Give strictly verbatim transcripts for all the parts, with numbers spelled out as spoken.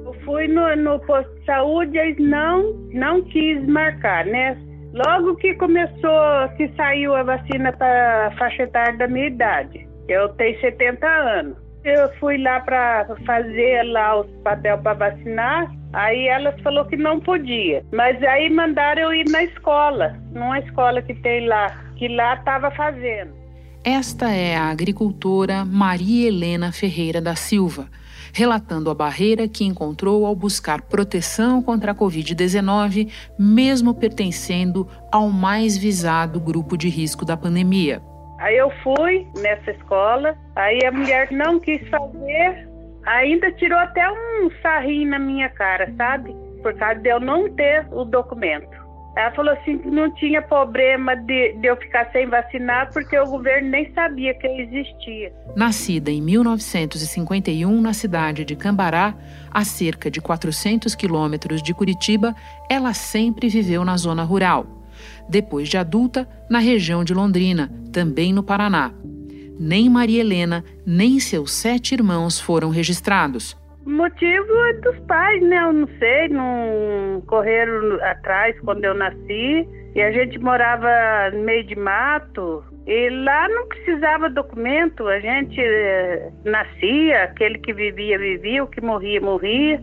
Eu fui no, no posto de saúde, eles não, não quis marcar, né? Logo que começou, que saiu a vacina para a faixa etária da minha idade. Eu tenho setenta anos. Eu fui lá para fazer lá os papéis para vacinar, aí elas falou que não podia. Mas aí mandaram eu ir na escola, numa escola que tem lá, que lá estava fazendo. Esta é a agricultora Maria Helena Ferreira da Silva, relatando a barreira que encontrou ao buscar proteção contra a covid dezenove, mesmo pertencendo ao mais visado grupo de risco da pandemia. Aí eu fui nessa escola, aí a mulher não quis fazer, ainda tirou até um sarrinho na minha cara, sabe? Por causa de eu não ter o documento. Ela falou assim que não tinha problema de, de eu ficar sem vacinar porque o governo nem sabia que eu existia. Nascida em mil novecentos e cinquenta e um na cidade de Cambará, a cerca de quatrocentos quilômetros de Curitiba, ela sempre viveu na zona rural. Depois de adulta, na região de Londrina, também no Paraná. Nem Maria Helena, nem seus sete irmãos foram registrados. O motivo é dos pais, né? Eu não sei, não correram atrás quando eu nasci. E a gente morava no meio de mato. E lá não precisava documento. A gente eh, nascia, aquele que vivia, vivia, o que morria, morria.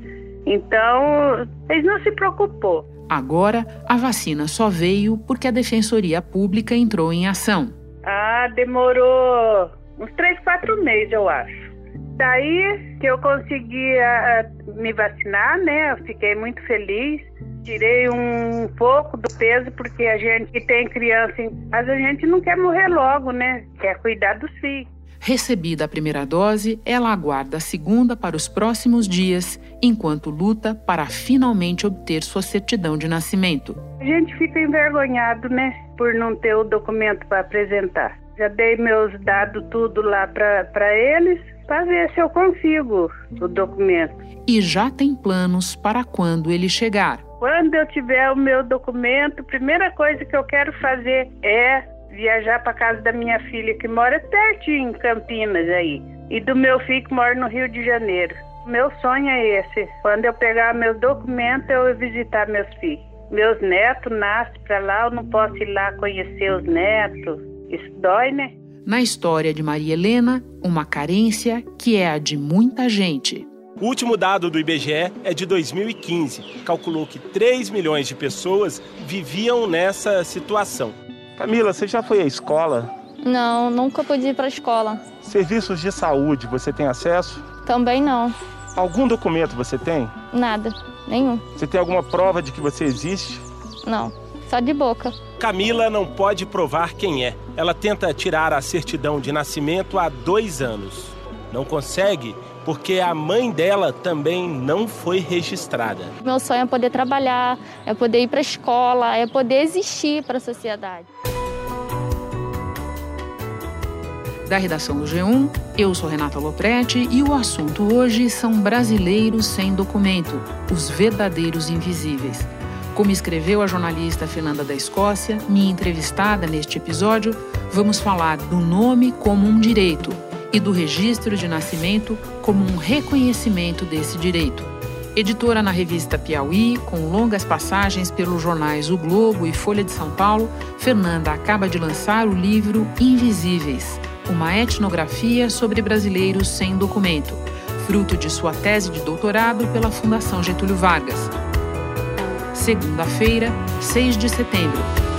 Então, eles não se preocupou. Agora, a vacina só veio porque a Defensoria Pública entrou em ação. Ah, demorou uns três, quatro meses, eu acho. Daí que eu consegui uh, me vacinar, né? Eu fiquei muito feliz. Tirei um pouco do peso, porque a gente que tem criança, mas a gente não quer morrer logo, né? Quer cuidar dos filhos. Recebida a primeira dose, ela aguarda a segunda para os próximos dias, enquanto luta para finalmente obter sua certidão de nascimento. A gente fica envergonhado, né? Por não ter o documento para apresentar. Já dei meus dados tudo lá para eles, para ver se eu consigo o documento. E já tem planos para quando ele chegar. Quando eu tiver o meu documento, a primeira coisa que eu quero fazer é viajar para casa da minha filha, que mora pertinho em Campinas aí, e do meu filho que mora no Rio de Janeiro. Meu sonho é esse. Quando eu pegar meus documentos, eu vou visitar meus filhos. Meus netos nascem para lá, eu não posso ir lá conhecer os netos. Isso dói, né? Na história de Maria Helena, uma carência que é a de muita gente. O último dado do I B G E é de dois mil e quinze. Calculou que três milhões de pessoas viviam nessa situação. Camila, você já foi à escola? Não, nunca pude ir para a escola. Serviços de saúde, você tem acesso? Também não. Algum documento você tem? Nada, nenhum. Você tem alguma prova de que você existe? Não, só de boca. Camila não pode provar quem é. Ela tenta tirar a certidão de nascimento há dois anos. Não consegue porque a mãe dela também não foi registrada. Meu sonho é poder trabalhar, é poder ir para a escola, é poder existir para a sociedade. Da redação do G um, eu sou Renata Lopretti e o assunto hoje são brasileiros sem documento, os verdadeiros invisíveis. Como escreveu a jornalista Fernanda da Escócia, minha entrevistada neste episódio, vamos falar do nome como um direito e do registro de nascimento como um reconhecimento desse direito. Editora na revista Piauí, com longas passagens pelos jornais O Globo e Folha de São Paulo, Fernanda acaba de lançar o livro Invisíveis, uma etnografia sobre brasileiros sem documento, fruto de sua tese de doutorado pela Fundação Getúlio Vargas. Segunda-feira, seis de setembro.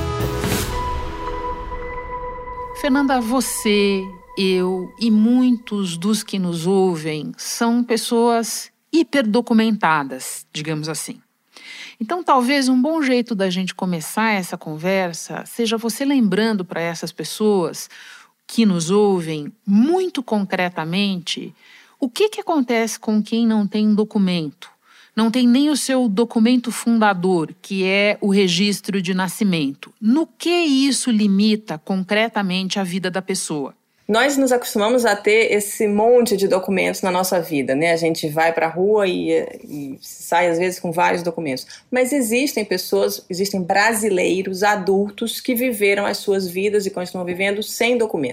Fernanda, você, eu e muitos dos que nos ouvem são pessoas hiperdocumentadas, digamos assim. Então, talvez um bom jeito da gente começar essa conversa seja você lembrando para essas pessoas que nos ouvem muito concretamente o que, que acontece com quem não tem documento. Não tem nem o seu documento fundador, que é o registro de nascimento. No que isso limita concretamente a vida da pessoa? Nós nos acostumamos a ter esse monte de documentos na nossa vida, né? A gente vai para a rua e, e sai às vezes com vários documentos. Mas existem pessoas, existem brasileiros adultos que viveram as suas vidas e continuam vivendo sem documento.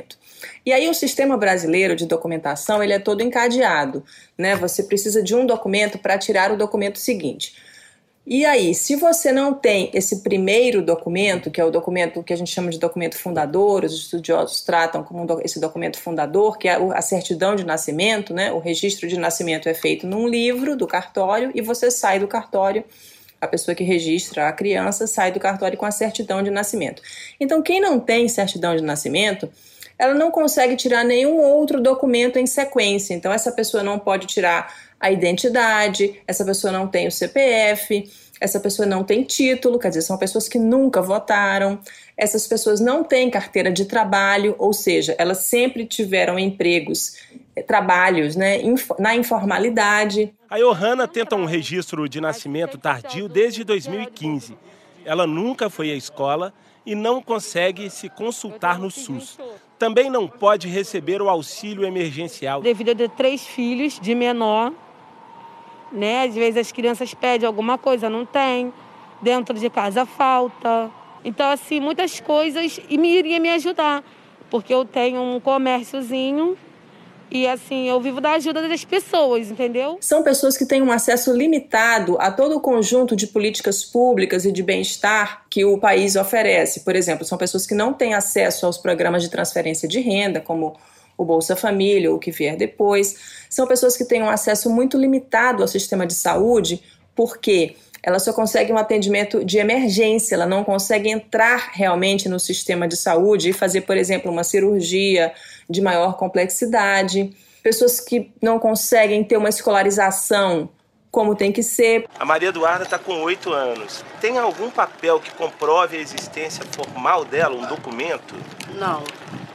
E aí o sistema brasileiro de documentação, ele é todo encadeado, né? Você precisa de um documento para tirar o documento seguinte. E aí, se você não tem esse primeiro documento, que é o documento que a gente chama de documento fundador, os estudiosos tratam como esse documento fundador, que é a certidão de nascimento, né? O registro de nascimento é feito num livro do cartório e você sai do cartório, a pessoa que registra a criança sai do cartório com a certidão de nascimento. Então, quem não tem certidão de nascimento, ela não consegue tirar nenhum outro documento em sequência. Então, essa pessoa não pode tirar a identidade, essa pessoa não tem o C P F, essa pessoa não tem título, quer dizer, são pessoas que nunca votaram, essas pessoas não têm carteira de trabalho, ou seja, elas sempre tiveram empregos, trabalhos, né, na informalidade. A Johanna tenta um registro de nascimento tardio desde dois mil e quinze. Ela nunca foi à escola e não consegue se consultar no SUS. Também não pode receber o auxílio emergencial. Devido a ter três filhos de menor, né? Às vezes as crianças pedem alguma coisa, não tem. Dentro de casa falta. Então, assim, muitas coisas e me iria me ajudar. Porque eu tenho um comérciozinho e, assim, eu vivo da ajuda das pessoas, entendeu? São pessoas que têm um acesso limitado a todo o conjunto de políticas públicas e de bem-estar que o país oferece. Por exemplo, são pessoas que não têm acesso aos programas de transferência de renda, como o Bolsa Família ou o que vier depois. São pessoas que têm um acesso muito limitado ao sistema de saúde, porque ela só consegue um atendimento de emergência, ela não consegue entrar realmente no sistema de saúde e fazer, por exemplo, uma cirurgia de maior complexidade. Pessoas que não conseguem ter uma escolarização como tem que ser. A Maria Eduarda está com oito anos. Tem algum papel que comprove a existência formal dela, um documento? Não.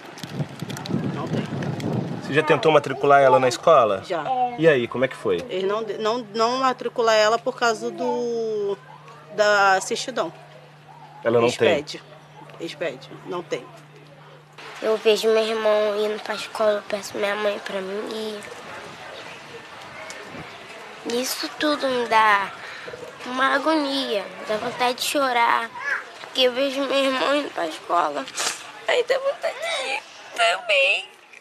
Não tem. Você já tentou matricular ela na escola? Já. E aí, como é que foi? Eles não, não, não matricular ela por causa do, da certidão. Ela não Expede. tem? Expede. Não tem. Eu vejo meu irmão indo pra escola, eu peço minha mãe pra mim ir. Isso tudo me dá uma agonia, dá vontade de chorar. Porque eu vejo meu irmão indo pra escola, aí dá vontade de ir também.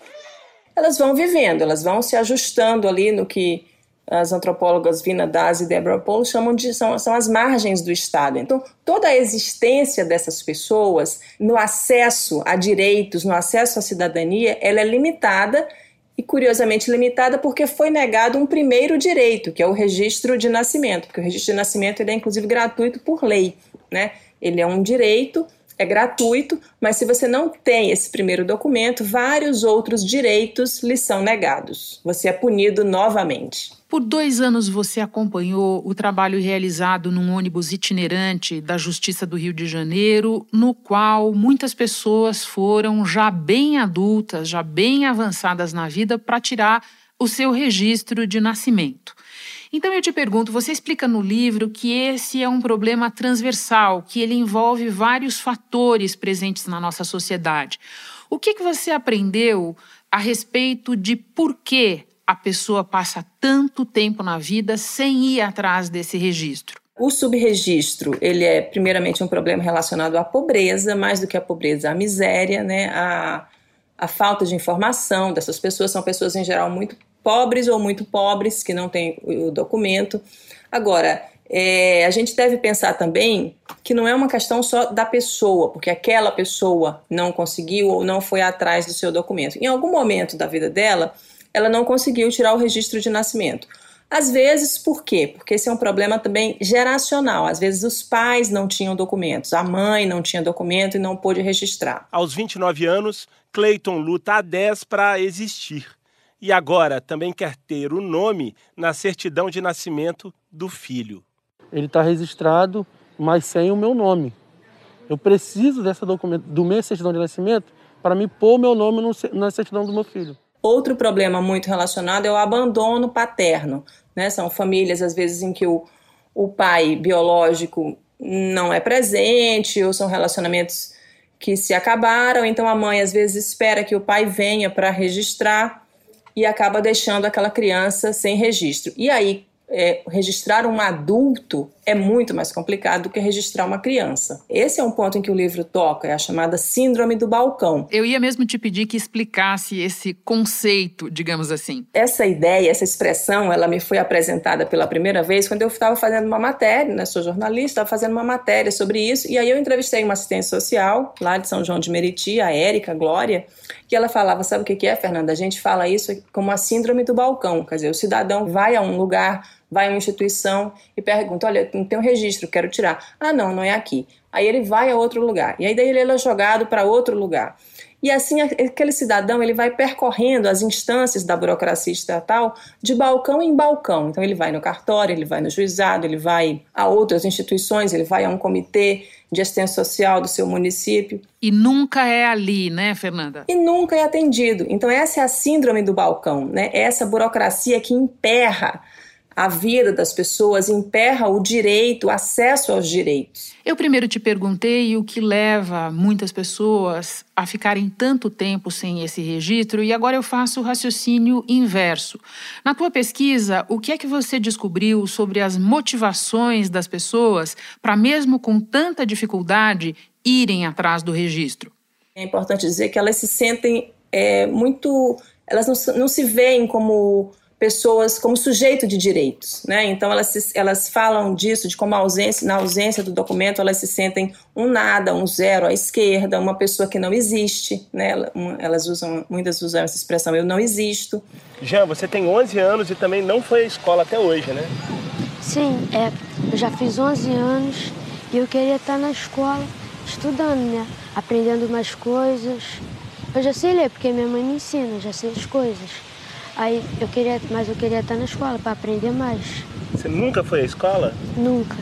Elas vão vivendo, elas vão se ajustando ali no que as antropólogas Vina Das e Deborah Paul chamam de são, são as margens do Estado. Então, toda a existência dessas pessoas no acesso a direitos, no acesso à cidadania, ela é limitada e, curiosamente, limitada porque foi negado um primeiro direito, que é o registro de nascimento, porque o registro de nascimento ele é, inclusive, gratuito por lei, né? Ele é um direito, é gratuito, mas se você não tem esse primeiro documento, vários outros direitos lhe são negados. Você é punido novamente. Por dois anos você acompanhou o trabalho realizado num ônibus itinerante da Justiça do Rio de Janeiro, no qual muitas pessoas foram já bem adultas, já bem avançadas na vida para tirar o seu registro de nascimento. Então eu te pergunto, você explica no livro que esse é um problema transversal, que ele envolve vários fatores presentes na nossa sociedade. O que, que você aprendeu a respeito de por que a pessoa passa tanto tempo na vida sem ir atrás desse registro? O subregistro, ele é primeiramente um problema relacionado à pobreza, mais do que a pobreza, à miséria, né? a, a falta de informação dessas pessoas. São pessoas em geral muito pobres ou muito pobres, que não têm o documento. Agora, é, a gente deve pensar também que não é uma questão só da pessoa, porque aquela pessoa não conseguiu ou não foi atrás do seu documento. Em algum momento da vida dela, ela não conseguiu tirar o registro de nascimento. Às vezes, por quê? Porque esse é um problema também geracional. Às vezes os pais não tinham documentos, a mãe não tinha documento e não pôde registrar. Aos vinte e nove anos, Cleiton luta há dez para existir. E agora também quer ter o nome na certidão de nascimento do filho. Ele está registrado, mas sem o meu nome. Eu preciso dessa documento, do meu certidão de nascimento para me pôr o meu nome no, na certidão do meu filho. Outro problema muito relacionado é o abandono paterno, né? São famílias, às vezes, em que o, o pai biológico não é presente, ou são relacionamentos que se acabaram, então a mãe, às vezes, espera que o pai venha para registrar e acaba deixando aquela criança sem registro. E aí, é, registrar um adulto é muito mais complicado do que registrar uma criança. Esse é um ponto em que o livro toca, é a chamada síndrome do balcão. Eu ia mesmo te pedir que explicasse esse conceito, digamos assim. Essa ideia, essa expressão, ela me foi apresentada pela primeira vez quando eu estava fazendo uma matéria, né? Sou jornalista, estava fazendo uma matéria sobre isso, e aí eu entrevistei uma assistente social lá de São João de Meriti, a Érica Glória, que ela falava, sabe o que é, Fernanda? A gente fala isso como a síndrome do balcão, quer dizer, o cidadão vai a um lugar, vai a uma instituição e pergunta, olha, não tem um registro, quero tirar. Ah, não, não é aqui. Aí ele vai a outro lugar, e aí daí ele é jogado para outro lugar. E assim, aquele cidadão ele vai percorrendo as instâncias da burocracia estatal de balcão em balcão. Então ele vai no cartório, ele vai no juizado, ele vai a outras instituições, ele vai a um comitê de assistência social do seu município. E nunca é ali, né, Fernanda? E nunca é atendido. Então essa é a síndrome do balcão, né? Essa burocracia que emperra a vida das pessoas, emperra o direito, o acesso aos direitos. Eu primeiro te perguntei o que leva muitas pessoas a ficarem tanto tempo sem esse registro e agora eu faço o raciocínio inverso. Na tua pesquisa, o que é que você descobriu sobre as motivações das pessoas para, mesmo com tanta dificuldade, irem atrás do registro? É importante dizer que elas se sentem é, muito... Elas não, não se veem como pessoas, como sujeito de direitos, né? Então elas, se, elas falam disso, de como a ausência, na ausência do documento elas se sentem um nada, um zero à esquerda, uma pessoa que não existe, né? Elas usam, muitas usam essa expressão, eu não existo. Jean, você tem onze anos e também não foi à escola até hoje, né? Sim, é, eu já fiz onze anos e eu queria estar na escola estudando, né? Aprendendo mais coisas. Eu já sei ler, porque minha mãe me ensina, já sei as coisas. Aí eu queria, mas eu queria estar na escola para aprender mais. Você nunca foi à escola? Nunca.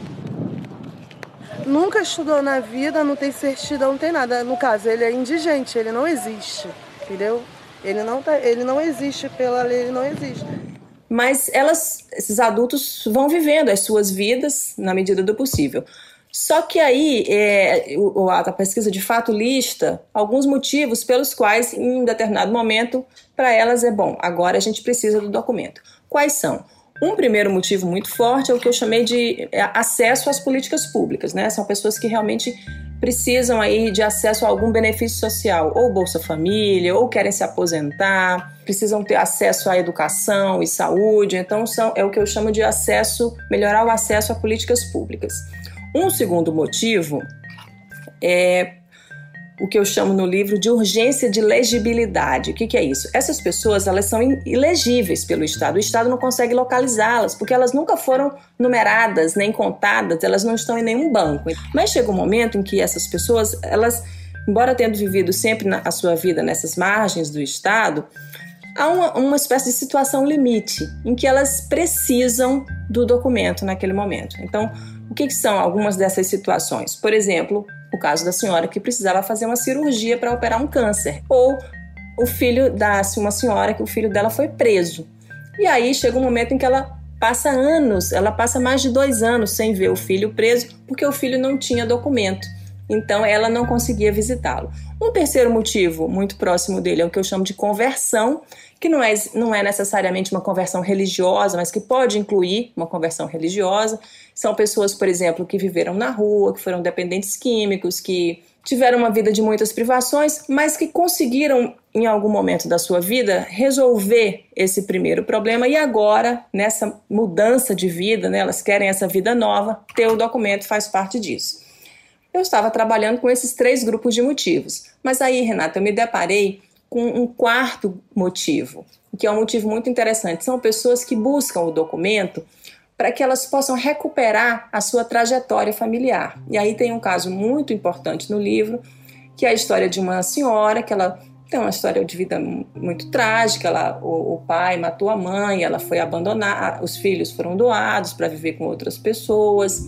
Nunca estudou na vida, não tem certidão, não tem nada. No caso, ele é indigente, ele não existe, entendeu? Ele não, tá, ele não existe pela lei, ele não existe. Mas elas, esses adultos vão vivendo as suas vidas na medida do possível. Só que aí é, a pesquisa de fato lista alguns motivos pelos quais, em um determinado momento, para elas é bom, agora a gente precisa do documento. Quais são? Um primeiro motivo muito forte é o que eu chamei de acesso às políticas públicas, né? São pessoas que realmente precisam aí de acesso a algum benefício social, ou Bolsa Família, ou querem se aposentar, precisam ter acesso à educação e saúde, então são, é o que eu chamo de acesso, melhorar o acesso a políticas públicas. Um segundo motivo é o que eu chamo no livro de urgência de legibilidade. O que, que é isso? Essas pessoas elas são ilegíveis pelo Estado. O Estado não consegue localizá-las, porque elas nunca foram numeradas, nem contadas, elas não estão em nenhum banco. Mas chega um momento em que essas pessoas, elas, embora tendo vivido sempre na, a sua vida nessas margens do Estado, há uma, uma espécie de situação limite, em que elas precisam do documento naquele momento. Então, o que, que são algumas dessas situações? Por exemplo, o caso da senhora que precisava fazer uma cirurgia para operar um câncer. Ou o filho da uma senhora que o filho dela foi preso. E aí chega um momento em que ela passa anos, ela passa mais de dois anos sem ver o filho preso, porque o filho não tinha documento. Então ela não conseguia visitá-lo. Um terceiro motivo muito próximo dele é o que eu chamo de conversão, que não é, não é necessariamente uma conversão religiosa, mas que pode incluir uma conversão religiosa. São pessoas, por exemplo, que viveram na rua, que foram dependentes químicos, que tiveram uma vida de muitas privações, mas que conseguiram, em algum momento da sua vida, resolver esse primeiro problema e agora, nessa mudança de vida, né, elas querem essa vida nova, ter o documento faz parte disso. Eu estava trabalhando com esses três grupos de motivos, mas aí, Renata, eu me deparei com um quarto motivo, que é um motivo muito interessante. São pessoas que buscam o documento para que elas possam recuperar a sua trajetória familiar. E aí tem um caso muito importante no livro, que é a história de uma senhora, que ela tem uma história de vida muito trágica. Ela, o, o pai matou a mãe, ela foi abandonada, os filhos foram doados para viver com outras pessoas,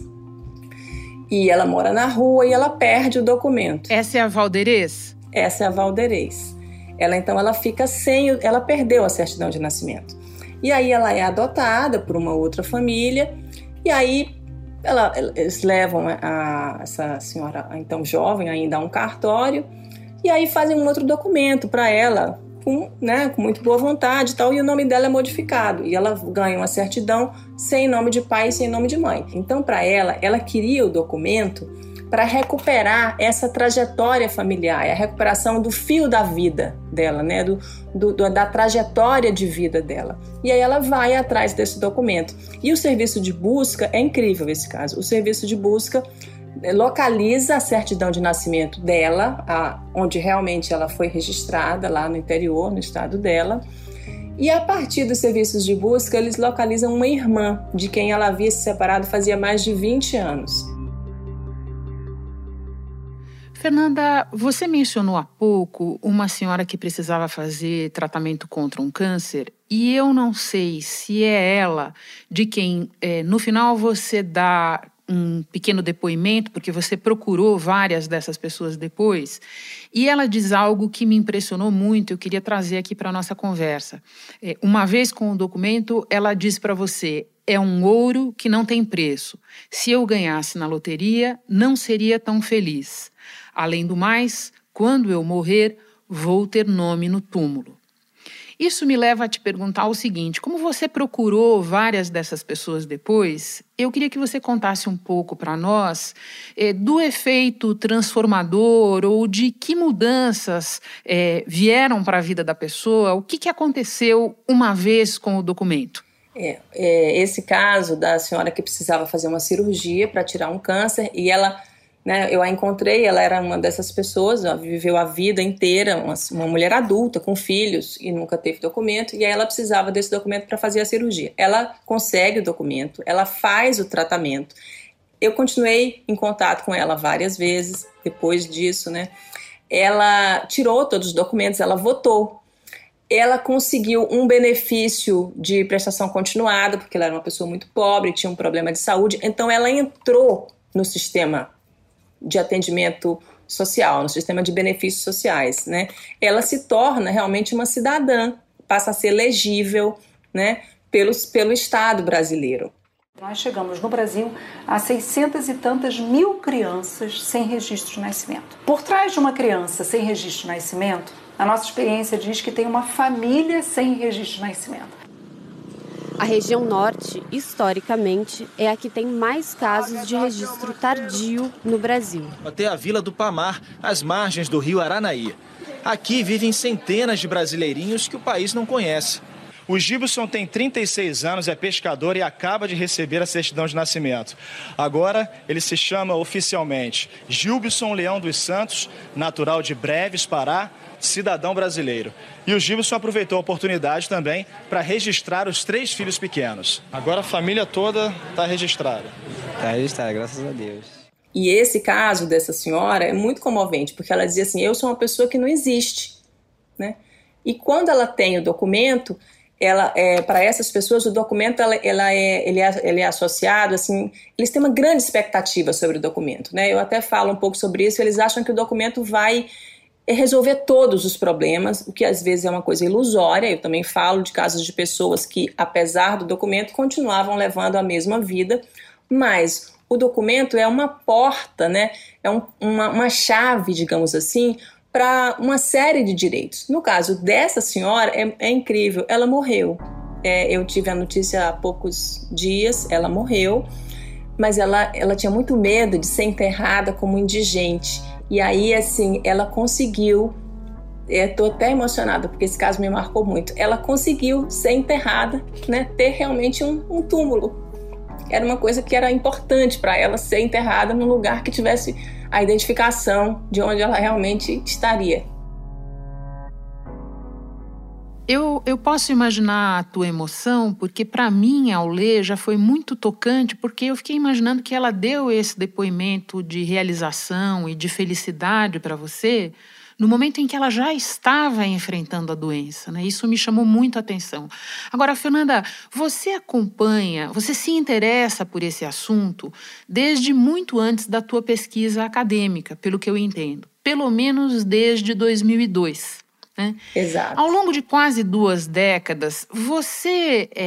e ela mora na rua e ela perde o documento. Essa é a Valderez? Essa é a Valderez. Ela, então, ela fica sem... Ela perdeu a certidão de nascimento. E aí ela é adotada por uma outra família. E aí ela, eles levam a, essa senhora, então jovem, ainda a um cartório. E aí fazem um outro documento para ela, com, né, com muito boa vontade e tal, e o nome dela é modificado. E ela ganha uma certidão sem nome de pai e sem nome de mãe. Então, para ela, ela queria o documento para recuperar essa trajetória familiar, a recuperação do fio da vida dela, né? do, do, da trajetória de vida dela. E aí ela vai atrás desse documento. E o serviço de busca, é incrível esse caso, o serviço de busca localiza a certidão de nascimento dela, a, onde realmente ela foi registrada, lá no interior, no estado dela, e a partir dos serviços de busca, eles localizam uma irmã, de quem ela havia se separado fazia mais de vinte anos. Fernanda, você mencionou há pouco uma senhora que precisava fazer tratamento contra um câncer, e eu não sei se é ela de quem, é, no final, você dá um pequeno depoimento, porque você procurou várias dessas pessoas depois, e ela diz algo que me impressionou muito, eu queria trazer aqui para a nossa conversa. É, uma vez com o documento, ela diz para você: é um ouro que não tem preço. Se eu ganhasse na loteria, não seria tão feliz. Além do mais, quando eu morrer, vou ter nome no túmulo. Isso me leva a te perguntar o seguinte: como você procurou várias dessas pessoas depois, eu queria que você contasse um pouco para nós eh, do efeito transformador ou de que mudanças eh, vieram para a vida da pessoa, o que, que aconteceu uma vez com o documento. É, é, esse caso da senhora que precisava fazer uma cirurgia para tirar um câncer, e ela, né, eu a encontrei, ela era uma dessas pessoas, ela viveu a vida inteira, uma, uma mulher adulta com filhos e nunca teve documento, e aí ela precisava desse documento para fazer a cirurgia. Ela consegue o documento, ela faz o tratamento. Eu continuei em contato com ela várias vezes depois disso, né? Ela tirou todos os documentos, ela votou. Ela conseguiu um benefício de prestação continuada, porque ela era uma pessoa muito pobre, tinha um problema de saúde, então ela entrou no sistema de atendimento social, no sistema de benefícios sociais, né? Ela se torna realmente uma cidadã, passa a ser elegível, né, pelos, pelo Estado brasileiro. Nós chegamos no Brasil a seiscentas e tantas mil crianças sem registro de nascimento. Por trás de uma criança sem registro de nascimento, a nossa experiência diz que tem uma família sem registro de nascimento. A região norte, historicamente, é a que tem mais casos de registro tardio no Brasil. Até a Vila do Pamar, às margens do rio Aranaí. Aqui vivem centenas de brasileirinhos que o país não conhece. O Gilson tem trinta e seis anos, é pescador e acaba de receber a certidão de nascimento. Agora, ele se chama oficialmente Gilson Leão dos Santos, natural de Breves, Pará, cidadão brasileiro. E o Gilson aproveitou a oportunidade também para registrar os três filhos pequenos. Agora a família toda está registrada. Está registrada, graças a Deus. E esse caso dessa senhora é muito comovente, porque ela dizia assim: eu sou uma pessoa que não existe, né? E quando ela tem o documento, ela, é, para essas pessoas, o documento ela, ela é, ele, é, ele é associado, assim, eles têm uma grande expectativa sobre o documento, né? Eu até falo um pouco sobre isso, eles acham que o documento vai resolver todos os problemas, o que às vezes é uma coisa ilusória. Eu também falo de casos de pessoas que, apesar do documento, continuavam levando a mesma vida, mas o documento é uma porta, né? É um, uma, uma chave, digamos assim, para uma série de direitos. No caso dessa senhora, é, é incrível, ela morreu. É, eu tive a notícia há poucos dias, ela morreu, mas ela, ela tinha muito medo de ser enterrada como indigente. E aí, assim, ela conseguiu, estou até emocionada, porque esse caso me marcou muito, ela conseguiu ser enterrada, né, ter realmente um, um túmulo. Era uma coisa que era importante para ela, ser enterrada num lugar que tivesse a identificação de onde ela realmente estaria. Eu, eu posso imaginar a tua emoção, porque para mim, ao ler, já foi muito tocante, porque eu fiquei imaginando que ela deu esse depoimento de realização e de felicidade para você no momento em que ela já estava enfrentando a doença, né? Isso me chamou muito a atenção. Agora, Fernanda, você acompanha, você se interessa por esse assunto desde muito antes da tua pesquisa acadêmica, pelo que eu entendo, pelo menos desde dois mil e dois. Né? Exato. Ao longo de quase duas décadas, você é,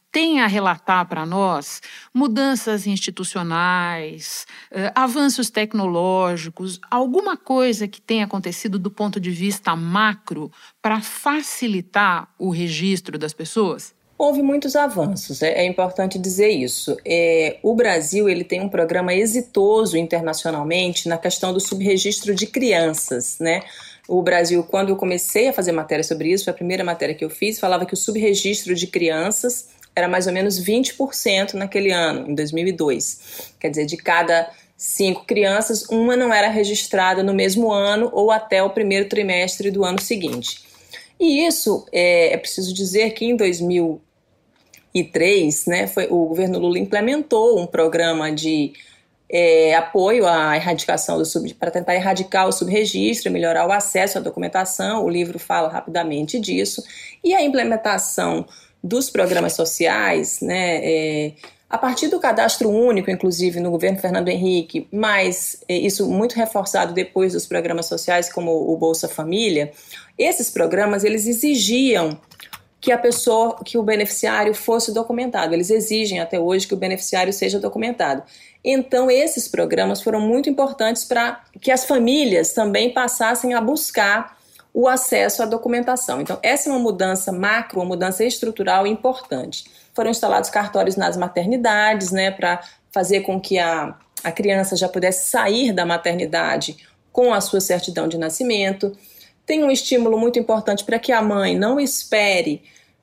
tem a relatar para nós mudanças institucionais, eh, avanços tecnológicos, alguma coisa que tenha acontecido do ponto de vista macro para facilitar o registro das pessoas? Houve muitos avanços, é, é importante dizer isso. É, o Brasil ele tem um programa exitoso internacionalmente na questão do subregistro de crianças, né? O Brasil, quando eu comecei a fazer matéria sobre isso, foi a primeira matéria que eu fiz, falava que o subregistro de crianças era mais ou menos vinte por cento naquele ano, em dois mil e dois. Quer dizer, de cada cinco crianças, uma não era registrada no mesmo ano ou até o primeiro trimestre do ano seguinte. E isso, é, é preciso dizer que em dois mil e três, né, foi, o governo Lula implementou um programa de é, apoio à erradicação do sub, para tentar erradicar o subregistro, melhorar o acesso à documentação. O livro fala rapidamente disso. E a implementação dos programas sociais, né, é, a partir do cadastro único, inclusive no governo Fernando Henrique, mas é, isso muito reforçado depois dos programas sociais como o Bolsa Família, esses programas eles exigiam que a pessoa, que o beneficiário fosse documentado. Eles exigem até hoje que o beneficiário seja documentado. Então esses programas foram muito importantes para que as famílias também passassem a buscar o acesso à documentação. Então, essa é uma mudança macro, uma mudança estrutural importante. Foram instalados cartórios nas maternidades, né, para fazer com que a, a criança já pudesse sair da maternidade com a sua certidão de nascimento. Tem um estímulo muito importante para que a mãe não espere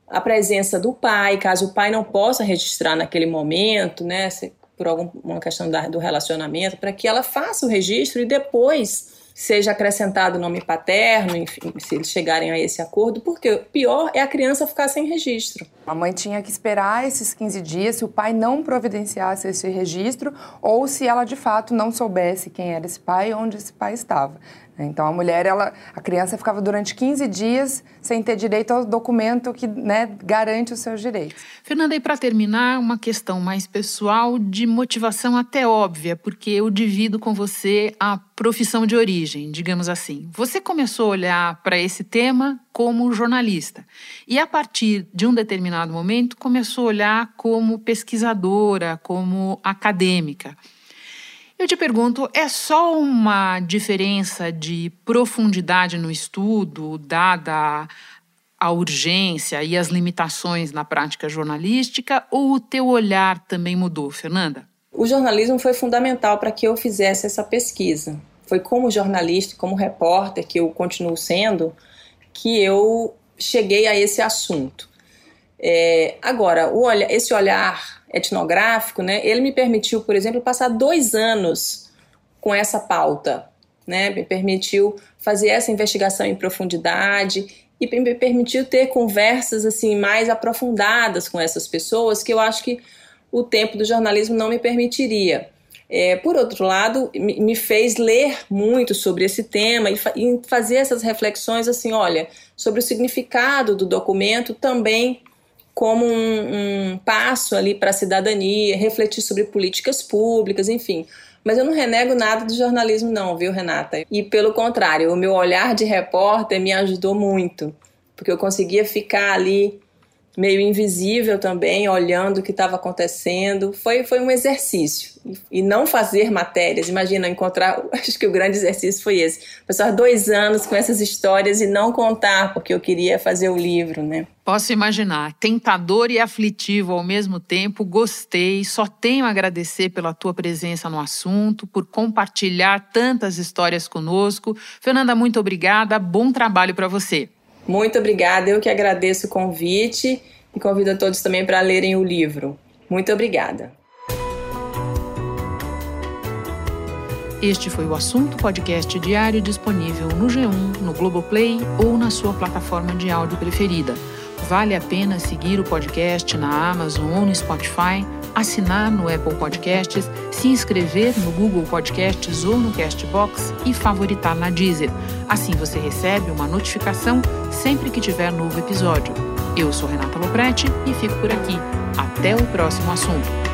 a presença do pai, caso o pai não possa registrar naquele momento, né, se, por alguma questão da, do relacionamento, para que ela faça o registro e depois seja acrescentado o nome paterno, enfim, se eles chegarem a esse acordo, porque o pior é a criança ficar sem registro. A mãe tinha que esperar esses quinze dias se o pai não providenciasse esse registro ou se ela, de fato, não soubesse quem era esse pai e onde esse pai estava. Então, a mulher, ela, a criança ficava durante quinze dias sem ter direito ao documento que, né, garante os seus direitos. Fernanda, e para terminar, uma questão mais pessoal, de motivação até óbvia, porque eu divido com você a profissão de origem, digamos assim. Você começou a olhar para esse tema como jornalista e, a partir de um determinado momento, começou a olhar como pesquisadora, como acadêmica. Eu te pergunto, é só uma diferença de profundidade no estudo, dada a urgência e as limitações na prática jornalística, ou o teu olhar também mudou, Fernanda? O jornalismo foi fundamental para que eu fizesse essa pesquisa. Foi como jornalista, como repórter, que eu continuo sendo, que eu cheguei a esse assunto. É, agora, o olha, esse olhar etnográfico, né, ele me permitiu, por exemplo, passar dois anos com essa pauta, né, me permitiu fazer essa investigação em profundidade e me permitiu ter conversas assim, mais aprofundadas com essas pessoas, que eu acho que o tempo do jornalismo não me permitiria. É, por outro lado, me, me fez ler muito sobre esse tema e, fa- e fazer essas reflexões assim, olha, sobre o significado do documento também como um, um passo ali para a cidadania, refletir sobre políticas públicas, enfim. Mas eu não renego nada do jornalismo não, viu, Renata? E pelo contrário, o meu olhar de repórter me ajudou muito, porque eu conseguia ficar ali meio invisível também, olhando o que estava acontecendo. Foi, foi um exercício. E não fazer matérias, imagina, encontrar... Acho que o grande exercício foi esse. Passar dois anos com essas histórias e não contar, porque eu queria fazer o livro, né? Posso imaginar. Tentador e aflitivo ao mesmo tempo. Gostei. Só tenho a agradecer pela tua presença no assunto, por compartilhar tantas histórias conosco. Fernanda, muito obrigada. Bom trabalho para você. Muito obrigada, eu que agradeço o convite e convido a todos também para lerem o livro. Muito obrigada. Este foi o Assunto Podcast Diário, disponível no G um, no Globoplay ou na sua plataforma de áudio preferida. Vale a pena seguir o podcast na Amazon ou no Spotify, assinar no Apple Podcasts, se inscrever no Google Podcasts ou no Castbox e favoritar na Deezer. Assim você recebe uma notificação sempre que tiver novo episódio. Eu sou Renata Lopretti e fico por aqui. Até o próximo assunto.